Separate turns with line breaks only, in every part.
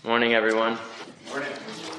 Morning, everyone.
Morning.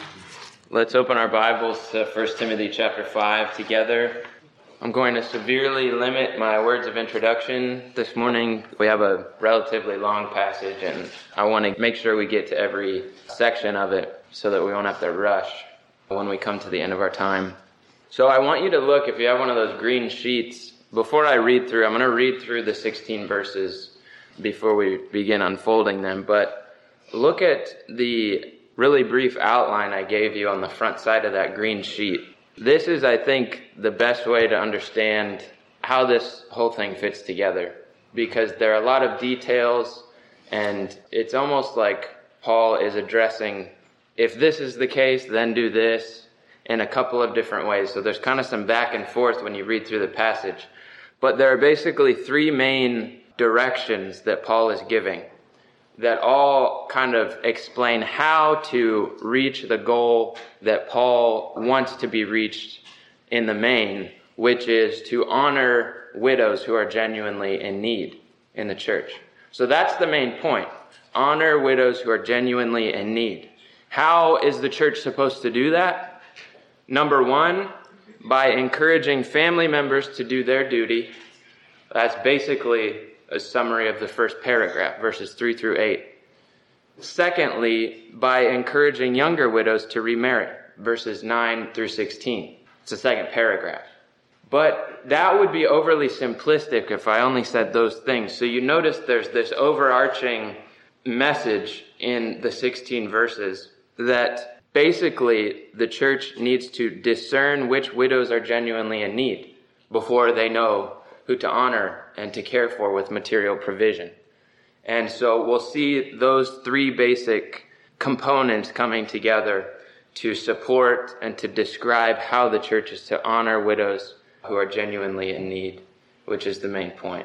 Let's open our Bibles to 1 Timothy chapter 5 together. I'm going to severely limit my words of introduction this morning. We have a relatively long passage, and I want to make sure we get to every section of it so that we won't have to rush when we come to the end of our time. So I want you to look, if you have one of those green sheets, before I read through, I'm going to read through the 16 verses before we begin unfolding them, but look at the really brief outline I gave you on the front side of that green sheet. This is, I think, the best way to understand how this whole thing fits together, because there are a lot of details, and it's almost like Paul is addressing, if this is the case, then do this, in a couple of different ways. So there's kind of some back and forth when you read through the passage. But there are basically three main directions that Paul is giving that all kind of explain how to reach the goal that Paul wants to be reached in the main, which is to honor widows who are genuinely in need in the church. So that's the main point. Honor widows who are genuinely in need. How is the church supposed to do that? Number one, by encouraging family members to do their duty. That's basically a summary of the first paragraph, verses 3 through 8. Secondly, by encouraging younger widows to remarry, verses 9 through 16. It's the second paragraph. But that would be overly simplistic if I only said those things. So you notice there's this overarching message in the 16 verses that basically the church needs to discern which widows are genuinely in need before they know who to honor and to care for with material provision. And so we'll see those three basic components coming together to support and to describe how the church is to honor widows who are genuinely in need, which is the main point.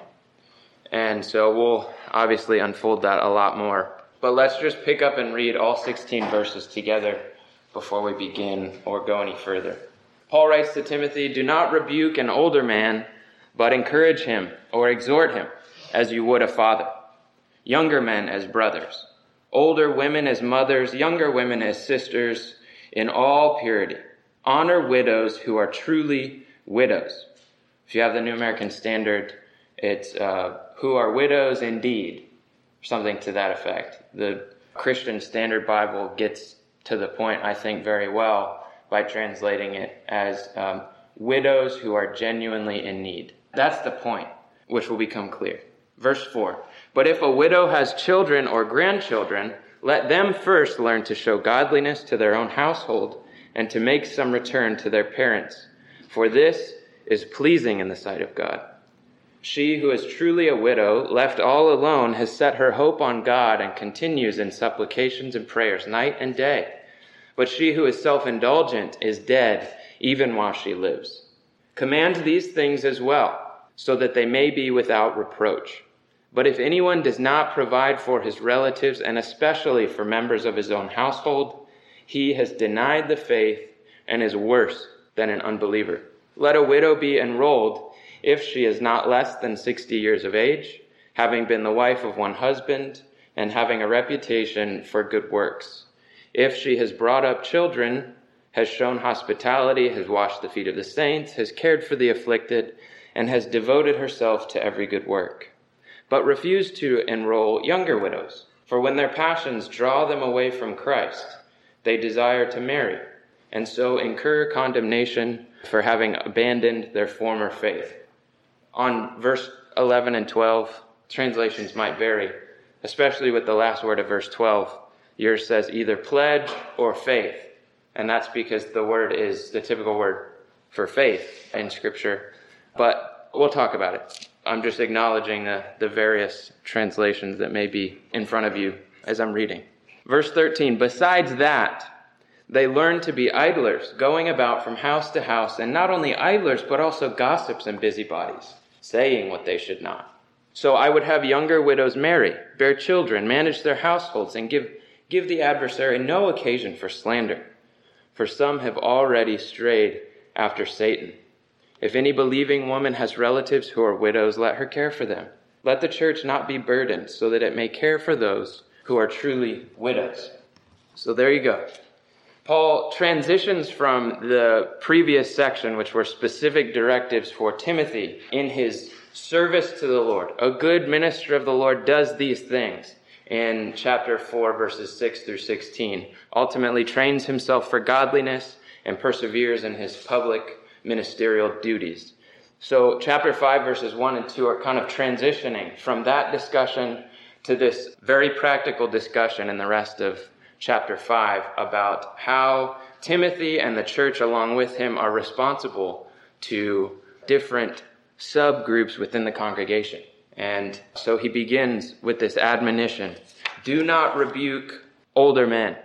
And so we'll obviously unfold that a lot more. But let's just pick up and read all 16 verses together before we begin or go any further. Paul writes to Timothy, "Do not rebuke an older man, but encourage him or exhort him as you would a father. Younger men as brothers, older women as mothers, younger women as sisters, in all purity. Honor widows who are truly widows." If you have the New American Standard, it's who are widows indeed, something to that effect. The Christian Standard Bible gets to the point, I think, very well by translating it as widows who are genuinely in need. That's the point, which will become clear. Verse 4, "But if a widow has children or grandchildren, let them first learn to show godliness to their own household and to make some return to their parents, for this is pleasing in the sight of God. She who is truly a widow, left all alone, has set her hope on God and continues in supplications and prayers night and day. But she who is self-indulgent is dead even while she lives. Command these things as well, so that they may be without reproach. But if anyone does not provide for his relatives, and especially for members of his own household, he has denied the faith and is worse than an unbeliever. Let a widow be enrolled if she is not less than 60 years of age, having been the wife of one husband, and having a reputation for good works. If she has brought up children, has shown hospitality, has washed the feet of the saints, has cared for the afflicted, and has devoted herself to every good work. But refuse to enroll younger widows, for when their passions draw them away from Christ, they desire to marry, and so incur condemnation for having abandoned their former faith." On verse 11 and 12, translations might vary, especially with the last word of verse 12. Yours says either pledge or faith, and that's because the word is the typical word for faith in Scripture. But we'll talk about it. I'm just acknowledging the various translations that may be in front of you as I'm reading. Verse 13, "Besides that, they learn to be idlers, going about from house to house, and not only idlers, but also gossips and busybodies, saying what they should not. So I would have younger widows marry, bear children, manage their households, and give the adversary no occasion for slander. For some have already strayed after Satan. If any believing woman has relatives who are widows, let her care for them. Let the church not be burdened, so that it may care for those who are truly widows." So there you go. Paul transitions from the previous section, which were specific directives for Timothy in his service to the Lord. A good minister of the Lord does these things in chapter 4, verses 6 through 16. Ultimately trains himself for godliness and perseveres in his public ministerial duties. So chapter 5, verses 1 and 2 are kind of transitioning from that discussion to this very practical discussion in the rest of chapter 5 about how Timothy and the church along with him are responsible to different subgroups within the congregation. And so he begins with this admonition: do not rebuke older men.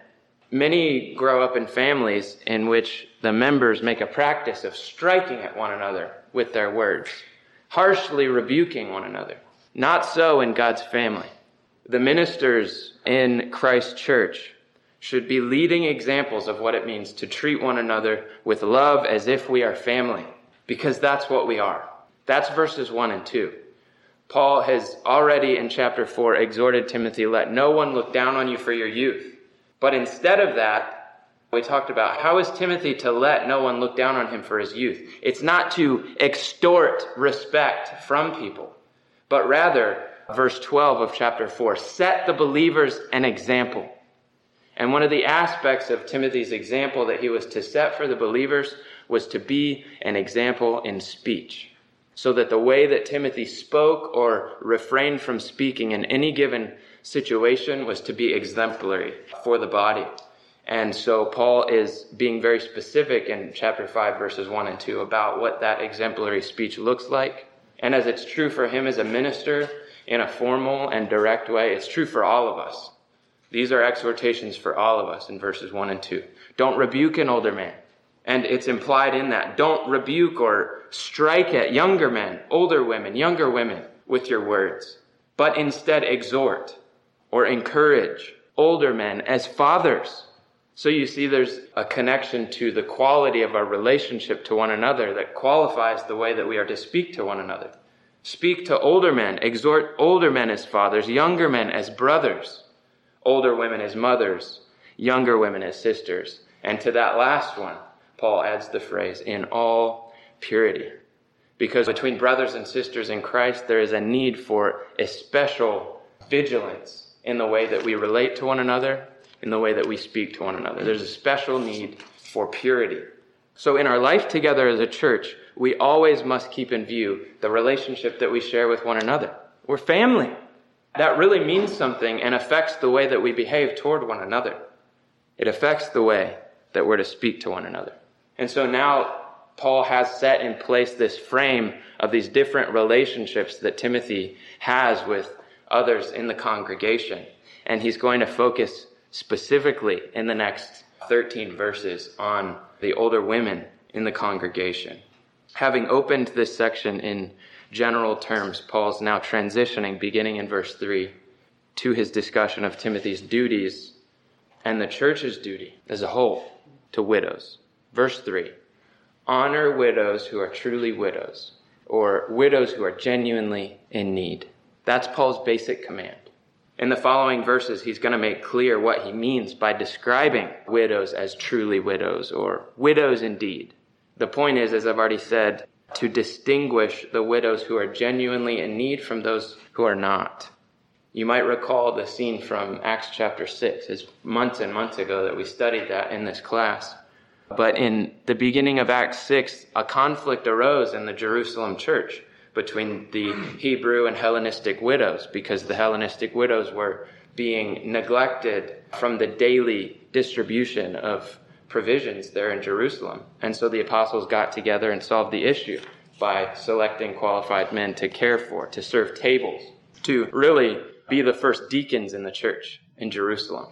Many grow up in families in which the members make a practice of striking at one another with their words, harshly rebuking one another. Not so in God's family. The ministers in Christ's church should be leading examples of what it means to treat one another with love as if we are family, because that's what we are. That's verses 1 and 2. Paul has already in chapter 4 exhorted Timothy, let no one look down on you for your youth. But instead of that, we talked about how is Timothy to let no one look down on him for his youth. It's not to extort respect from people, but rather, verse 12 of chapter 4, set the believers an example. And one of the aspects of Timothy's example that he was to set for the believers was to be an example in speech, so that the way that Timothy spoke or refrained from speaking in any given situation was to be exemplary for the body. And so Paul is being very specific in chapter 5, verses 1 and 2 about what that exemplary speech looks like. And as it's true for him as a minister in a formal and direct way, it's true for all of us. These are exhortations for all of us in verses 1 and 2. Don't rebuke an older man. And it's implied in that. Don't rebuke or strike at younger men, older women, younger women with your words, but instead exhort or encourage older men as fathers. So you see there's a connection to the quality of our relationship to one another that qualifies the way that we are to speak to one another. Speak to older men, exhort older men as fathers, younger men as brothers, older women as mothers, younger women as sisters. And to that last one, Paul adds the phrase, in all purity. Because between brothers and sisters in Christ, there is a need for especial vigilance in the way that we relate to one another, in the way that we speak to one another. There's a special need for purity. So in our life together as a church, we always must keep in view the relationship that we share with one another. We're family. That really means something and affects the way that we behave toward one another. It affects the way that we're to speak to one another. And so now Paul has set in place this frame of these different relationships that Timothy has with others in the congregation. And he's going to focus specifically in the next 13 verses on the older women in the congregation. Having opened this section in general terms, Paul's now transitioning, beginning in verse 3, to his discussion of Timothy's duties and the church's duty as a whole to widows. Verse 3, honor widows who are truly widows, or widows who are genuinely in need. That's Paul's basic command. In the following verses, he's going to make clear what he means by describing widows as truly widows, or widows indeed. The point is, as I've already said, to distinguish the widows who are genuinely in need from those who are not. You might recall the scene from Acts chapter 6. It's months and months ago that we studied that in this class. But in the beginning of Acts 6, a conflict arose in the Jerusalem church between the Hebrew and Hellenistic widows, because the Hellenistic widows were being neglected from the daily distribution of provisions there in Jerusalem. And so the apostles got together and solved the issue by selecting qualified men to care for, to serve tables, to really be the first deacons in the church in Jerusalem,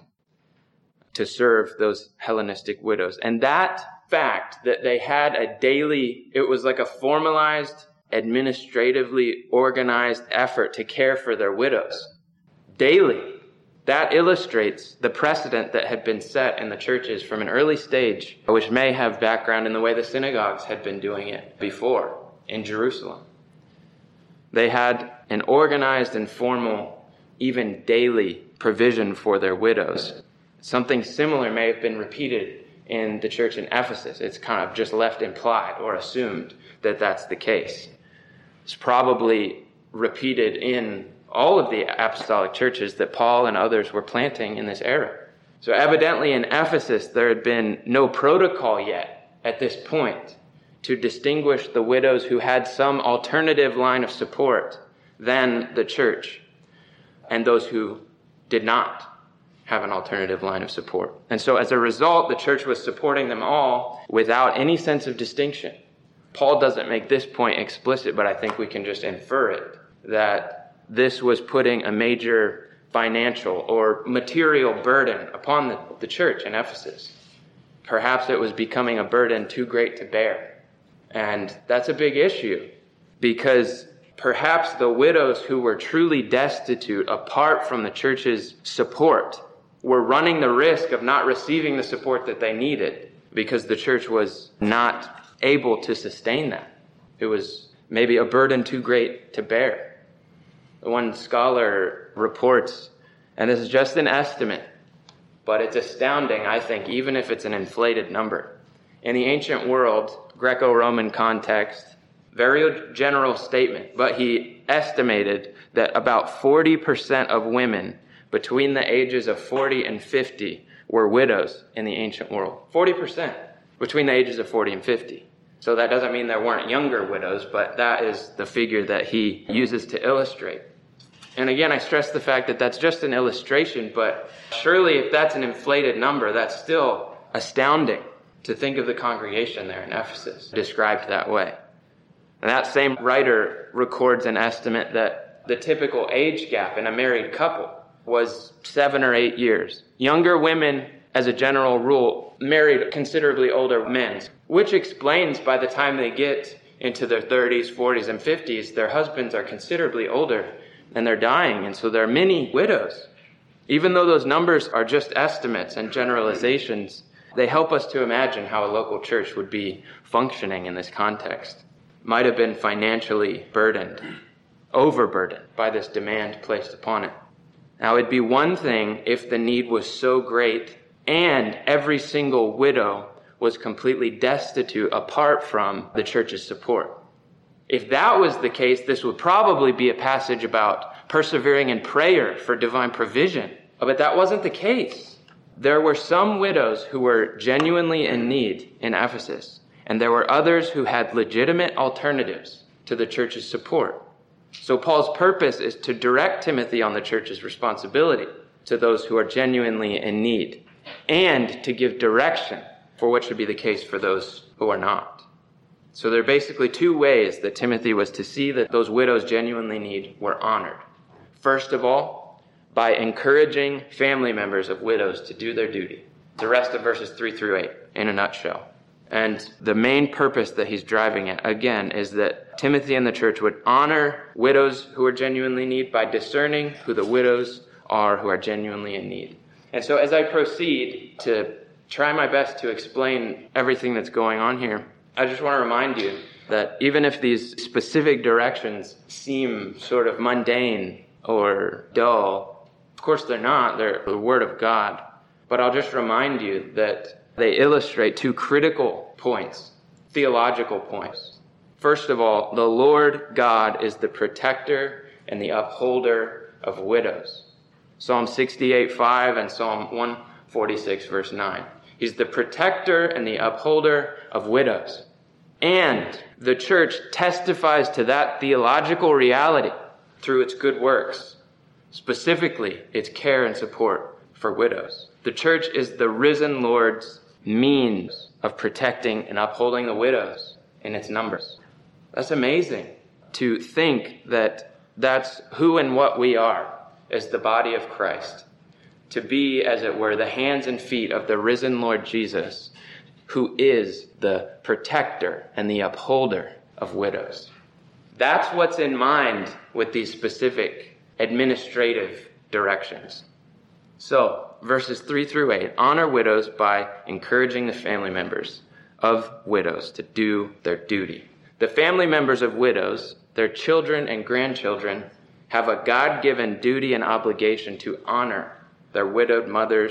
to serve those Hellenistic widows. And that fact that they had a daily, it was like a formalized, administratively organized effort to care for their widows daily. That illustrates the precedent that had been set in the churches from an early stage, which may have background in the way the synagogues had been doing it before in Jerusalem. They had an organized and formal, even daily provision for their widows. Something similar may have been repeated in the church in Ephesus. It's kind of just left implied or assumed that that's the case. It's probably repeated in all of the apostolic churches that Paul and others were planting in this era. So evidently in Ephesus, there had been no protocol yet at this point to distinguish the widows who had some alternative line of support than the church and those who did not have an alternative line of support. And so as a result, the church was supporting them all without any sense of distinction. Paul doesn't make this point explicit, but I think we can just infer it, that this was putting a major financial or material burden upon the church in Ephesus. Perhaps it was becoming a burden too great to bear. And that's a big issue, because perhaps the widows who were truly destitute apart from the church's support were running the risk of not receiving the support that they needed because the church was not able to sustain that. It was maybe a burden too great to bear. One scholar reports, and this is just an estimate, but it's astounding, I think, even if it's an inflated number. In the ancient world, Greco-Roman context, very general statement, but he estimated that about 40% of women between the ages of 40 and 50 were widows in the ancient world. 40% between the ages of 40 and 50. So that doesn't mean there weren't younger widows, but that is the figure that he uses to illustrate. And again, I stress the fact that that's just an illustration, but surely if that's an inflated number, that's still astounding to think of the congregation there in Ephesus described that way. And that same writer records an estimate that the typical age gap in a married couple was 7 or 8 years. Younger women, as a general rule, married considerably older men, which explains by the time they get into their 30s, 40s, and 50s, their husbands are considerably older and they're dying. And so there are many widows. Even though those numbers are just estimates and generalizations, they help us to imagine how a local church would be functioning in this context. Might have been financially burdened, overburdened by this demand placed upon it. Now, it'd be one thing if the need was so great and every single widow was completely destitute apart from the church's support. If that was the case, this would probably be a passage about persevering in prayer for divine provision. But that wasn't the case. There were some widows who were genuinely in need in Ephesus, and there were others who had legitimate alternatives to the church's support. So Paul's purpose is to direct Timothy on the church's responsibility to those who are genuinely in need, and to give direction for what should be the case for those who are not. So there are basically two ways that Timothy was to see that those widows genuinely need were honored. First of all, by encouraging family members of widows to do their duty. The rest of verses 3 through 8 in a nutshell. And the main purpose that he's driving at, again, is that Timothy and the church would honor widows who are genuinely in need by discerning who the widows are who are genuinely in need. And so as I proceed to try my best to explain everything that's going on here, I just want to remind you that even if these specific directions seem sort of mundane or dull, of course they're not. They're the Word of God. But I'll just remind you that they illustrate two critical points, theological points. First of all, the Lord God is the protector and the upholder of widows. Psalm 68:5 and Psalm 146 verse 9. He's the protector and the upholder of widows. And the church testifies to that theological reality through its good works, specifically its care and support for widows. The church is the risen Lord's means of protecting and upholding the widows in its numbers. That's amazing to think that that's who and what we are as the body of Christ. To be, as it were, the hands and feet of the risen Lord Jesus, who is the protector and the upholder of widows. That's what's in mind with these specific administrative directions. So, verses 3 through 8, honor widows by encouraging the family members of widows to do their duty. The family members of widows, their children and grandchildren, have a God-given duty and obligation to honor their widowed mothers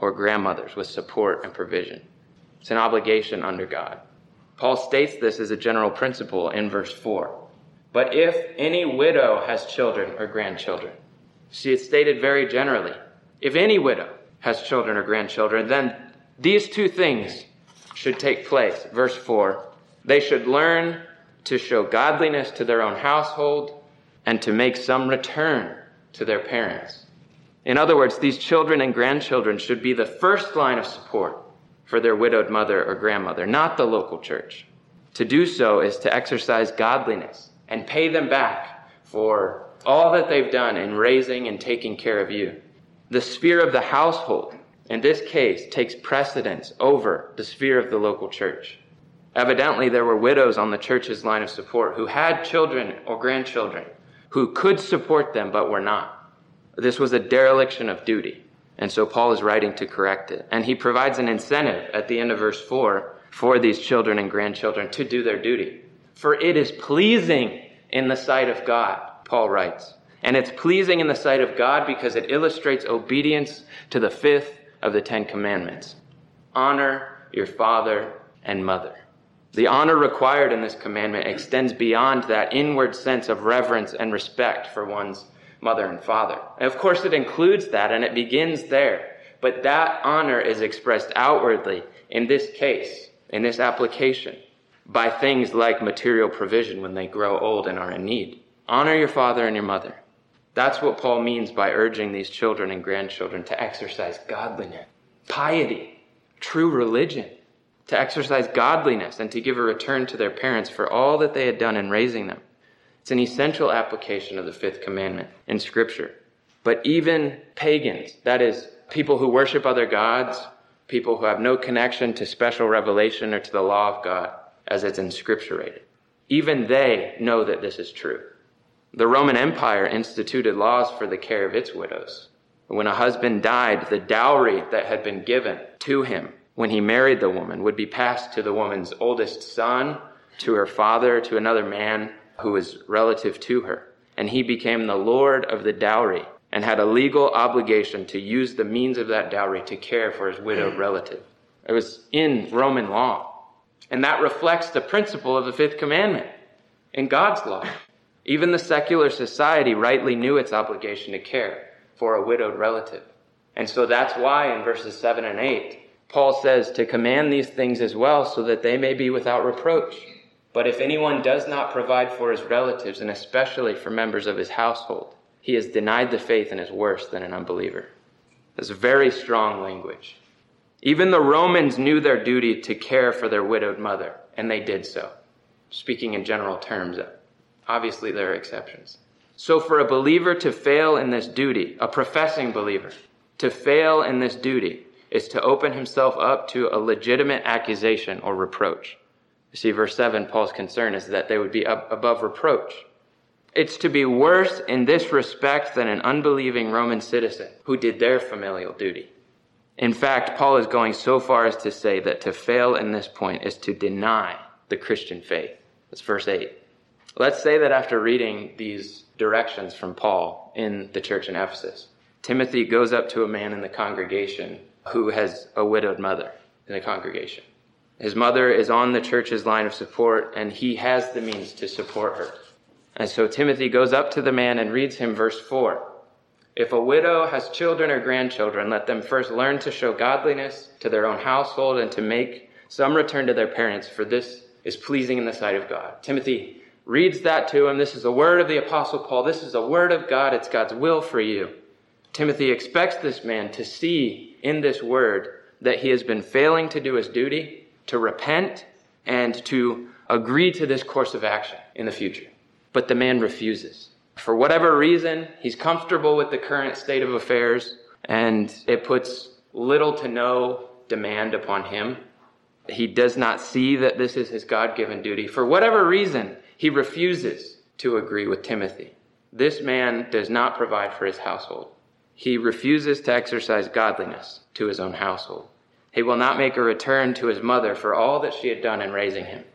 or grandmothers with support and provision. It's an obligation under God. Paul states this as a general principle in verse 4. But if any widow has children or grandchildren, see, it's stated very generally. If any widow has children or grandchildren, then these two things should take place. Verse 4, they should learn to show godliness to their own household and to make some return to their parents. In other words, these children and grandchildren should be the first line of support for their widowed mother or grandmother, not the local church. To do so is to exercise godliness and pay them back for all that they've done in raising and taking care of you. The sphere of the household, in this case, takes precedence over the sphere of the local church. Evidently, there were widows on the church's line of support who had children or grandchildren who could support them but were not. This was a dereliction of duty, and so Paul is writing to correct it. And he provides an incentive at the end of verse 4 for these children and grandchildren to do their duty. For it is pleasing in the sight of God, Paul writes. And it's pleasing in the sight of God because it illustrates obedience to the fifth of the Ten Commandments. Honor your father and mother. The honor required in this commandment extends beyond that inward sense of reverence and respect for one's mother and father. And of course it includes that and it begins there. But that honor is expressed outwardly in this case, in this application, by things like material provision when they grow old and are in need. Honor your father and your mother. That's what Paul means by urging these children and grandchildren to exercise godliness, piety, true religion, to exercise godliness and to give a return to their parents for all that they had done in raising them. It's an essential application of the fifth commandment in Scripture. But even pagans, that is, people who worship other gods, people who have no connection to special revelation or to the law of God, as it's inscripturated, even they know that this is true. The Roman Empire instituted laws for the care of its widows. When a husband died, the dowry that had been given to him when he married the woman would be passed to the woman's oldest son, to her father, to another man who was relative to her. And he became the lord of the dowry and had a legal obligation to use the means of that dowry to care for his widowed relative. It was in Roman law. And that reflects the principle of the fifth commandment in God's law. Even the secular society rightly knew its obligation to care for a widowed relative. And so that's why in verses 7 and 8, Paul says to command these things as well so that they may be without reproach. But if anyone does not provide for his relatives, and especially for members of his household, he has denied the faith and is worse than an unbeliever. That's very strong language. Even the Romans knew their duty to care for their widowed mother, and they did so. Speaking in general terms, obviously there are exceptions. So for a believer to fail in this duty, a professing believer, to fail in this duty is to open himself up to a legitimate accusation or reproach. You see, verse 7, Paul's concern is that they would be above reproach. It's to be worse in this respect than an unbelieving Roman citizen who did their familial duty. In fact, Paul is going so far as to say that to fail in this point is to deny the Christian faith. That's verse 8. Let's say that after reading these directions from Paul in the church in Ephesus, Timothy goes up to a man in the congregation who has a widowed mother in the congregation. His mother is on the church's line of support, and he has the means to support her. And so Timothy goes up to the man and reads him verse 4. If a widow has children or grandchildren, let them first learn to show godliness to their own household and to make some return to their parents, for this is pleasing in the sight of God. Timothy reads that to him. This is a word of the Apostle Paul. This is a word of God. It's God's will for you. Timothy expects this man to see in this word that he has been failing to do his duty, to repent, and to agree to this course of action in the future. But the man refuses. For whatever reason, he's comfortable with the current state of affairs, and it puts little to no demand upon him. He does not see that this is his God-given duty. For whatever reason, he refuses to agree with Timothy. This man does not provide for his household. He refuses to exercise godliness to his own household. He will not make a return to his mother for all that she had done in raising him.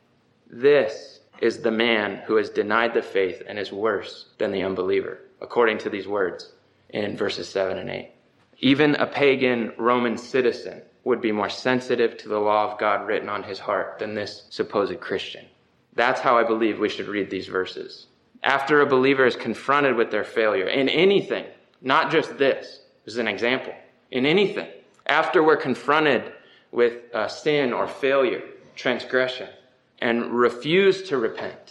This is the man who has denied the faith and is worse than the unbeliever, according to these words in verses 7 and 8. Even a pagan Roman citizen would be more sensitive to the law of God written on his heart than this supposed Christian. That's how I believe we should read these verses. After a believer is confronted with their failure in anything, not just this is an example, in anything, after we're confronted with sin or failure, transgression, and refuse to repent,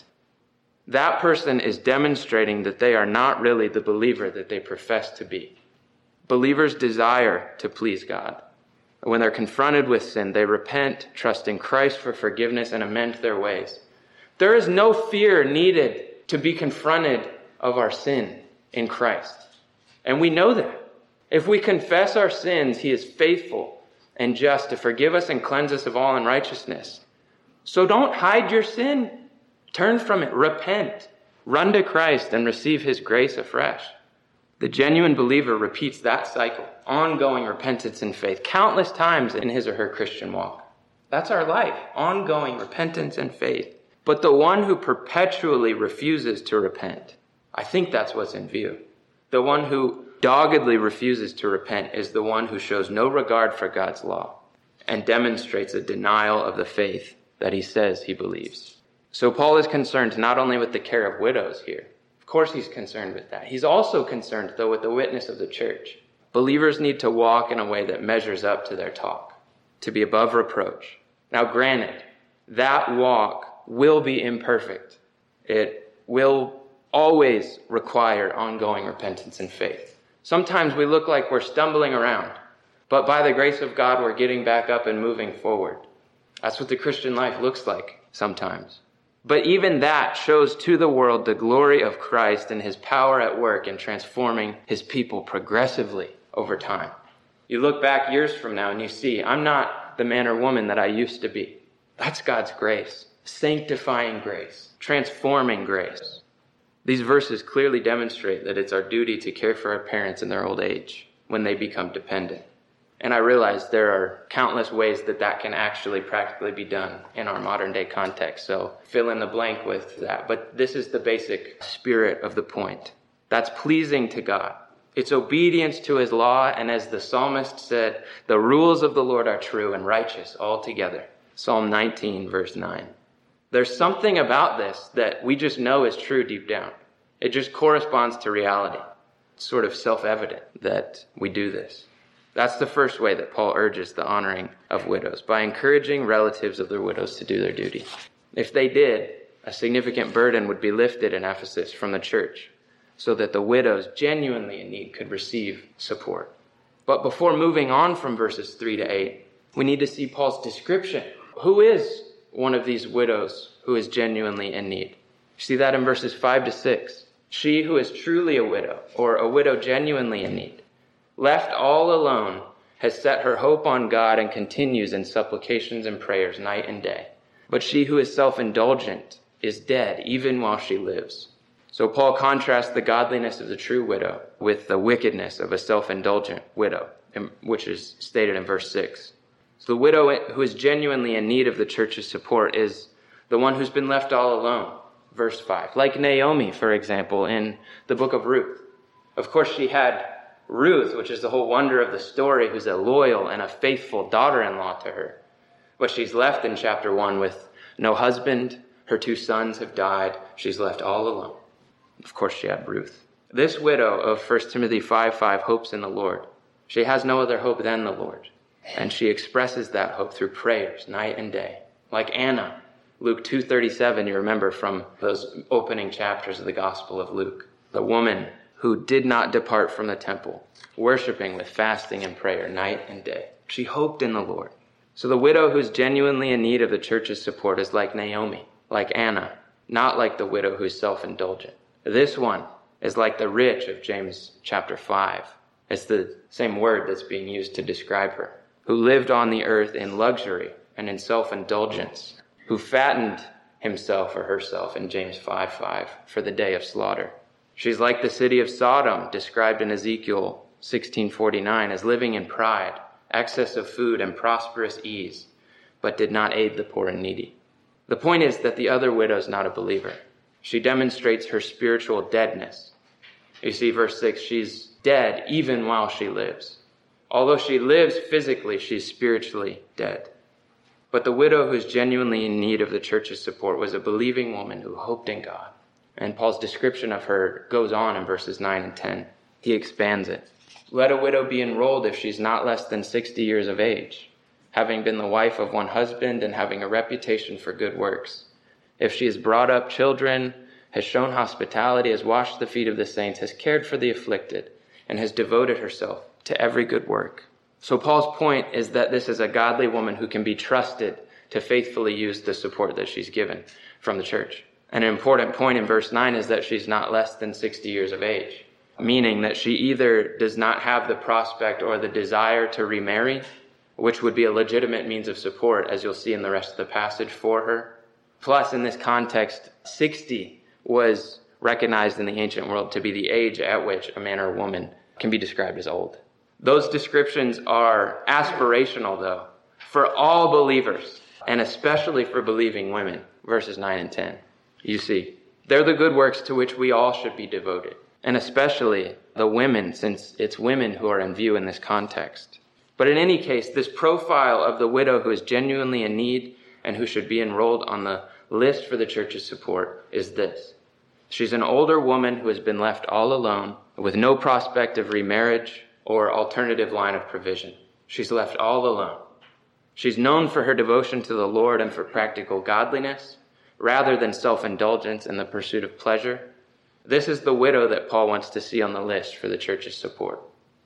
that person is demonstrating that they are not really the believer that they profess to be. Believers desire to please God. When they're confronted with sin, they repent, trusting Christ for forgiveness, and amend their ways. There is no fear needed to be confronted of our sin in Christ. And we know that. If we confess our sins, he is faithful and just to forgive us and cleanse us of all unrighteousness. So don't hide your sin. Turn from it. Repent. Run to Christ and receive his grace afresh. The genuine believer repeats that cycle, ongoing repentance and faith, countless times in his or her Christian walk. That's our life, ongoing repentance and faith. But the one who perpetually refuses to repent, I think that's what's in view. The one who doggedly refuses to repent is the one who shows no regard for God's law and demonstrates a denial of the faith that he says he believes. So Paul is concerned not only with the care of widows here. Of course he's concerned with that. He's also concerned, though, with the witness of the church. Believers need to walk in a way that measures up to their talk, to be above reproach. Now, granted, that walk will be imperfect. It will always require ongoing repentance and faith. Sometimes we look like we're stumbling around, but by the grace of God, we're getting back up and moving forward. That's what the Christian life looks like sometimes. But even that shows to the world the glory of Christ and his power at work in transforming his people progressively over time. You look back years from now and you see, I'm not the man or woman that I used to be. That's God's grace, sanctifying grace, transforming grace. These verses clearly demonstrate that it's our duty to care for our parents in their old age when they become dependent. And I realize there are countless ways that can actually practically be done in our modern day context. So fill in the blank with that. But this is the basic spirit of the point. That's pleasing to God. It's obedience to his law. And as the psalmist said, the rules of the Lord are true and righteous altogether. Psalm 19, verse 9. There's something about this that we just know is true deep down. It just corresponds to reality. It's sort of self-evident that we do this. That's the first way that Paul urges the honoring of widows, by encouraging relatives of their widows to do their duty. If they did, a significant burden would be lifted in Ephesus from the church, so that the widows genuinely in need could receive support. But before moving on from verses 3 to 8, we need to see Paul's description. Who is one of these widows who is genuinely in need? You see that in verses 5 to 6. She who is truly a widow, or a widow genuinely in need, left all alone, has set her hope on God and continues in supplications and prayers night and day. But she who is self-indulgent is dead even while she lives. So Paul contrasts the godliness of the true widow with the wickedness of a self-indulgent widow, which is stated in verse 6. So the widow who is genuinely in need of the church's support is the one who's been left all alone, verse 5. Like Naomi, for example, in the book of Ruth. Of course, she had Ruth, which is the whole wonder of the story, who's a loyal and a faithful daughter-in-law to her. But she's left in chapter 1 with no husband. Her 2 sons have died. She's left all alone. Of course, she had Ruth. This widow of 1 Timothy 5:5 hopes in the Lord. She has no other hope than the Lord. And she expresses that hope through prayers night and day. Like Anna, Luke 2:37, you remember from those opening chapters of the Gospel of Luke. The woman who did not depart from the temple, worshiping with fasting and prayer night and day. She hoped in the Lord. So the widow who's genuinely in need of the church's support is like Naomi, like Anna, not like the widow who's self-indulgent. This one is like the rich of James chapter 5. It's the same word that's being used to describe her, who lived on the earth in luxury and in self-indulgence, who fattened himself or herself in James 5:5 for the day of slaughter. She's like the city of Sodom, described in Ezekiel 16:49, as living in pride, excess of food, and prosperous ease, but did not aid the poor and needy. The point is that the other widow is not a believer. She demonstrates her spiritual deadness. You see, verse 6, she's dead even while she lives. Although she lives physically, she's spiritually dead. But the widow who is genuinely in need of the church's support was a believing woman who hoped in God. And Paul's description of her goes on in verses 9 and 10. He expands it. Let a widow be enrolled if she's not less than 60 years of age, having been the wife of one husband and having a reputation for good works. If she has brought up children, has shown hospitality, has washed the feet of the saints, has cared for the afflicted, and has devoted herself to every good work. So Paul's point is that this is a godly woman who can be trusted to faithfully use the support that she's given from the church. And an important point in verse 9 is that she's not less than 60 years of age, meaning that she either does not have the prospect or the desire to remarry, which would be a legitimate means of support, as you'll see in the rest of the passage, for her. Plus, in this context, 60 was recognized in the ancient world to be the age at which a man or a woman can be described as old. Those descriptions are aspirational, though, for all believers, and especially for believing women, verses 9 and 10. You see, they're the good works to which we all should be devoted, and especially the women, since it's women who are in view in this context. But in any case, this profile of the widow who is genuinely in need and who should be enrolled on the list for the church's support is this. She's an older woman who has been left all alone with no prospect of remarriage or alternative line of provision. She's left all alone. She's known for her devotion to the Lord and for practical godliness, rather than self-indulgence and the pursuit of pleasure. This is the widow that Paul wants to see on the list for the church's support.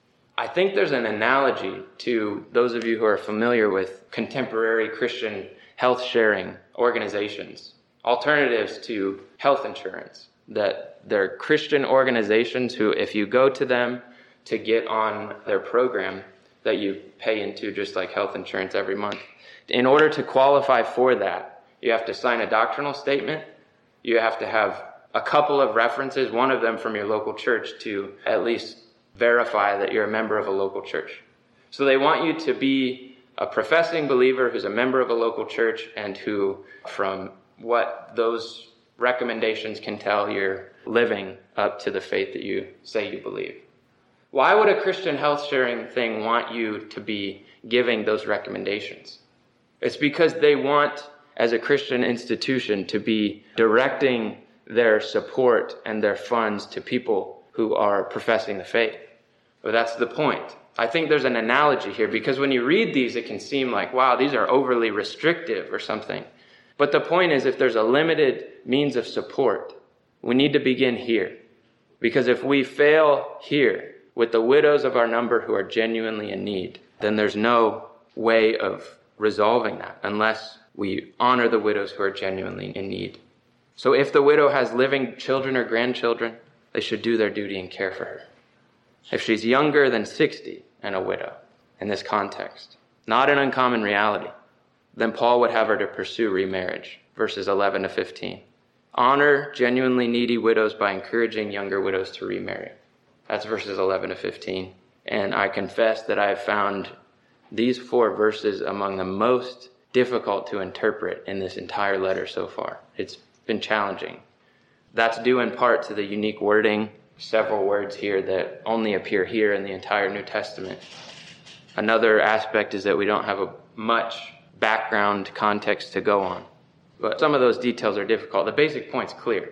I think there's an analogy to those of you who are familiar with contemporary Christian health-sharing organizations, alternatives to health insurance, that they're Christian organizations who, if you go to them to get on their program that you pay into just like health insurance every month, in order to qualify for that, you have to sign a doctrinal statement. You have to have a couple of references, one of them from your local church, to at least verify that you're a member of a local church. So they want you to be a professing believer who's a member of a local church and who, from what those recommendations can tell, you're living up to the faith that you say you believe. Why would a Christian health sharing thing want you to be giving those recommendations? It's because they want, as a Christian institution, to be directing their support and their funds to people who are professing the faith. But that's the point. I think there's an analogy here, because when you read these, it can seem like, wow, these are overly restrictive or something. But the point is, if there's a limited means of support, we need to begin here. Because if we fail here with the widows of our number who are genuinely in need, then there's no way of resolving that unless we honor the widows who are genuinely in need. So if the widow has living children or grandchildren, they should do their duty and care for her. If she's younger than 60 and a widow in this context, not an uncommon reality, then Paul would have her to pursue remarriage, verses 11 to 15. Honor genuinely needy widows by encouraging younger widows to remarry. That's verses 11 to 15. And I confess that I have found these 4 verses among the most difficult to interpret in this entire letter so far. It's been challenging. That's due in part to the unique wording, several words here that only appear here in the entire New Testament. Another aspect is that we don't have much background context to go on. But some of those details are difficult. The basic point's clear.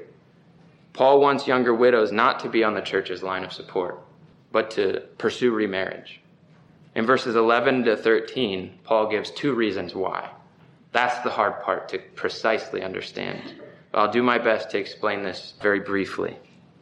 Paul wants younger widows not to be on the church's line of support, but to pursue remarriage. In verses 11 to 13, Paul gives 2 reasons why. That's the hard part to precisely understand. But I'll do my best to explain this very briefly.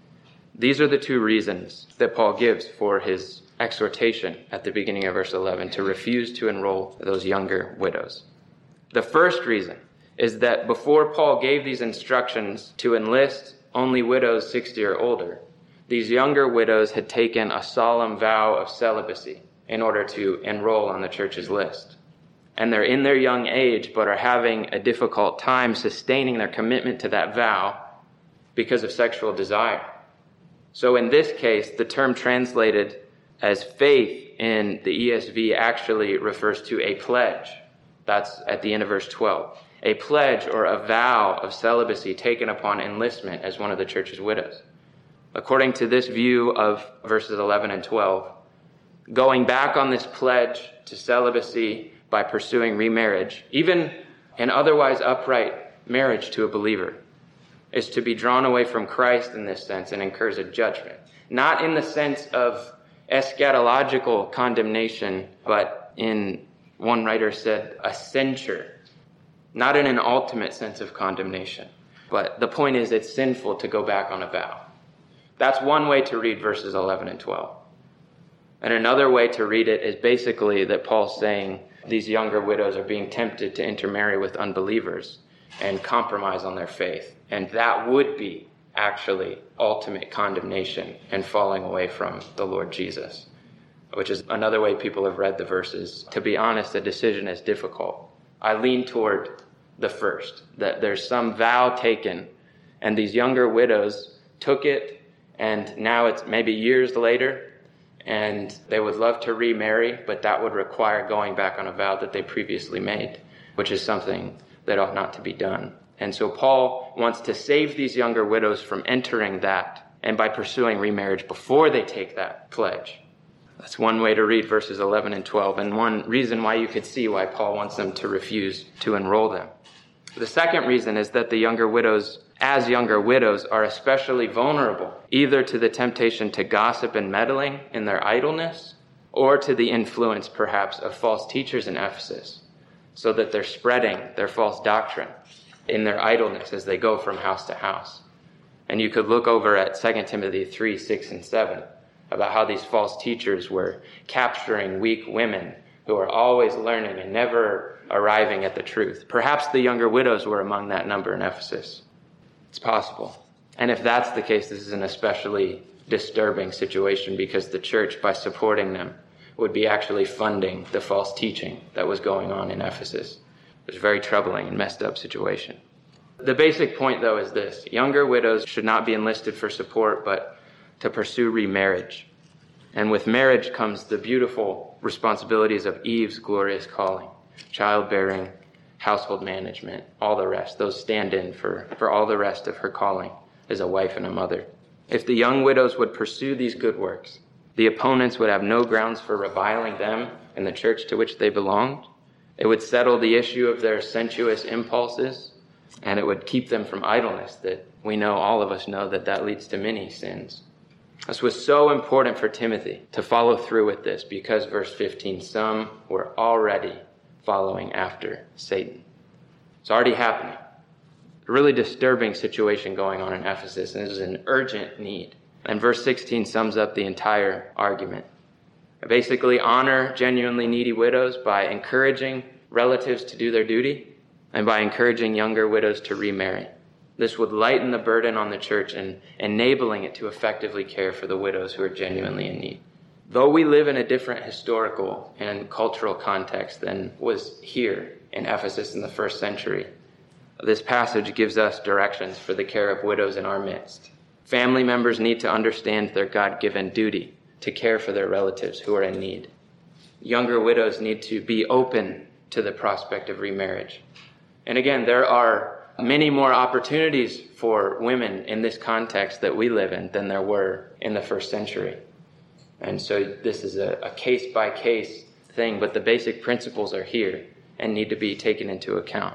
These are the 2 reasons that Paul gives for his exhortation at the beginning of verse 11 to refuse to enroll those younger widows. The first reason is that before Paul gave these instructions to enlist only widows 60 or older, these younger widows had taken a solemn vow of celibacy in order to enroll on the church's list. And they're in their young age, but are having a difficult time sustaining their commitment to that vow because of sexual desire. So in this case, the term translated as faith in the ESV actually refers to a pledge. That's at the end of verse 12. A pledge or a vow of celibacy taken upon enlistment as one of the church's widows. According to this view of verses 11 and 12, going back on this pledge to celibacy by pursuing remarriage, even an otherwise upright marriage to a believer, is to be drawn away from Christ in this sense and incurs a judgment. Not in the sense of eschatological condemnation, but in, one writer said, a censure. Not in an ultimate sense of condemnation. But the point is, it's sinful to go back on a vow. That's one way to read verses 11 and 12. And another way to read it is basically that Paul's saying these younger widows are being tempted to intermarry with unbelievers and compromise on their faith. And that would be actually ultimate condemnation and falling away from the Lord Jesus, which is another way people have read the verses. To be honest, the decision is difficult. I lean toward the first, that there's some vow taken, and these younger widows took it, and now it's maybe years later, and they would love to remarry, but that would require going back on a vow that they previously made, which is something that ought not to be done. And so Paul wants to save these younger widows from entering that, and by pursuing remarriage before they take that pledge. That's one way to read verses 11 and 12, and one reason why you could see why Paul wants them to refuse to enroll them. The second reason is that the younger widows, as younger widows, are especially vulnerable, either to the temptation to gossip and meddling in their idleness, or to the influence, perhaps, of false teachers in Ephesus, so that they're spreading their false doctrine in their idleness as they go from house to house. And you could look over at 2 Timothy 3, 6, and 7, about how these false teachers were capturing weak women who are always learning and never arriving at the truth. Perhaps the younger widows were among that number in Ephesus. It's possible. And if that's the case, this is an especially disturbing situation, because the church, by supporting them, would be actually funding the false teaching that was going on in Ephesus. It was a very troubling and messed up situation. The basic point, though, is this. Younger widows should not be enlisted for support, but to pursue remarriage. And with marriage comes the beautiful responsibilities of Eve's glorious calling: childbearing, household management, all the rest. Those stand in for all the rest of her calling as a wife and a mother. If the young widows would pursue these good works, the opponents would have no grounds for reviling them and the church to which they belonged. It would settle the issue of their sensuous impulses, and it would keep them from idleness that we know, all of us know, that leads to many sins. This was so important for Timothy to follow through with this, because verse 15, some were already following after Satan. It's already happening. A really disturbing situation going on in Ephesus, and this is an urgent need. And verse 16 sums up the entire argument. Basically, honor genuinely needy widows by encouraging relatives to do their duty, and by encouraging younger widows to remarry. This would lighten the burden on the church and enabling it to effectively care for the widows who are genuinely in need. Though we live in a different historical and cultural context than was here in Ephesus in the first century, this passage gives us directions for the care of widows in our midst. Family members need to understand their God-given duty to care for their relatives who are in need. Younger widows need to be open to the prospect of remarriage. And again, there are many more opportunities for women in this context that we live in than there were in the first century. And so this is a case-by-case thing, but the basic principles are here and need to be taken into account.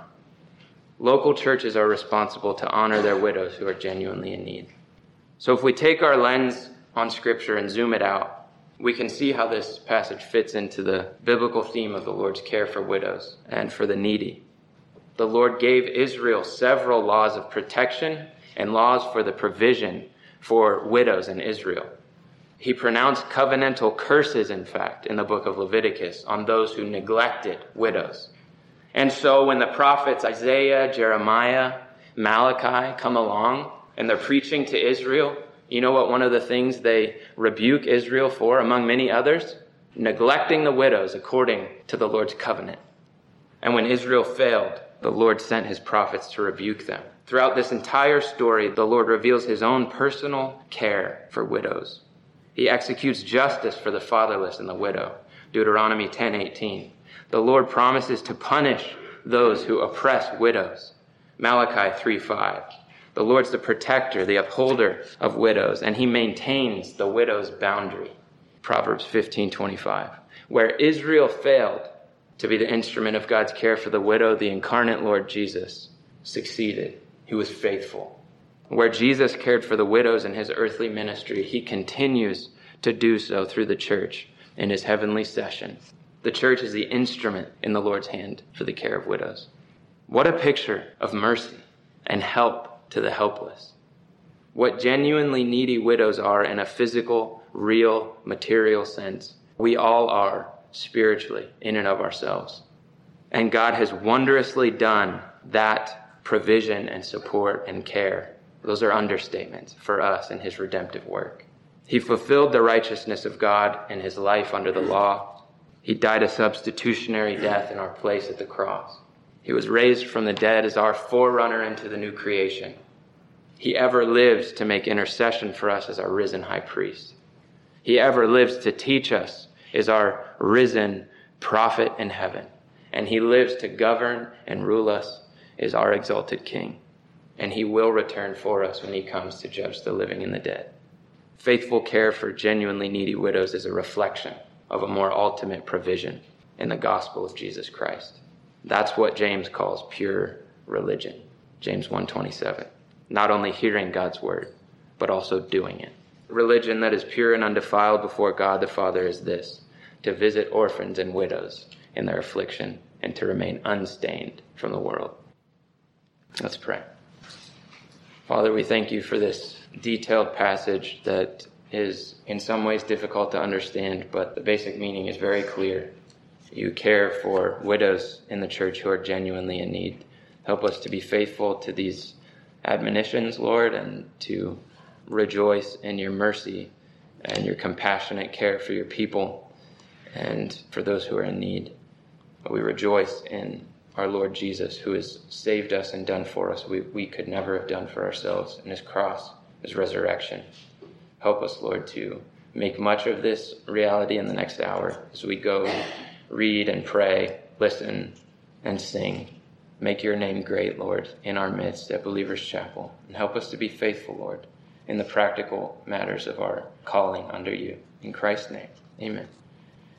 Local churches are responsible to honor their widows who are genuinely in need. So if we take our lens on Scripture and zoom it out, we can see how this passage fits into the biblical theme of the Lord's care for widows and for the needy. The Lord gave Israel several laws of protection and laws for the provision for widows in Israel. He pronounced covenantal curses, in fact, in the book of Leviticus on those who neglected widows. And so when the prophets Isaiah, Jeremiah, Malachi come along and they're preaching to Israel, you know what one of the things they rebuke Israel for, among many others? Neglecting the widows according to the Lord's covenant. And when Israel failed, the Lord sent his prophets to rebuke them. Throughout this entire story, the Lord reveals his own personal care for widows. He executes justice for the fatherless and the widow. Deuteronomy 10:18. The Lord promises to punish those who oppress widows. Malachi 3:5. The Lord's the protector, the upholder of widows, and he maintains the widow's boundary. Proverbs 15:25. Where Israel failed to be the instrument of God's care for the widow, the incarnate Lord Jesus succeeded. He was faithful. Where Jesus cared for the widows in his earthly ministry, he continues to do so through the church in his heavenly session. The church is the instrument in the Lord's hand for the care of widows. What a picture of mercy and help to the helpless. What genuinely needy widows are in a physical, real, material sense, we all are spiritually in and of ourselves. And God has wondrously done that provision and support and care. Those are understatements for us in his redemptive work. He fulfilled the righteousness of God in his life under the law. He died a substitutionary death in our place at the cross. He was raised from the dead as our forerunner into the new creation. He ever lives to make intercession for us as our risen high priest. He ever lives to teach us as our risen prophet in heaven. And he lives to govern and rule us as our exalted king. And he will return for us when he comes to judge the living and the dead. Faithful care for genuinely needy widows is a reflection of a more ultimate provision in the gospel of Jesus Christ. That's what James calls pure religion. James 1:27. Not only hearing God's word, but also doing it. Religion that is pure and undefiled before God the Father is this: to visit orphans and widows in their affliction and to remain unstained from the world. Let's pray. Father, we thank you for this detailed passage that is in some ways difficult to understand, but the basic meaning is very clear. You care for widows in the church who are genuinely in need. Help us to be faithful to these admonitions, Lord, and to rejoice in your mercy and your compassionate care for your people and for those who are in need. We rejoice in our Lord Jesus, who has saved us and done for us we could never have done for ourselves, in his cross, his resurrection. Help us, Lord, to make much of this reality in the next hour as we go read and pray, listen and sing. Make your name great, Lord, in our midst at Believers Chapel. And help us to be faithful, Lord, in the practical matters of our calling under you. In Christ's name, amen.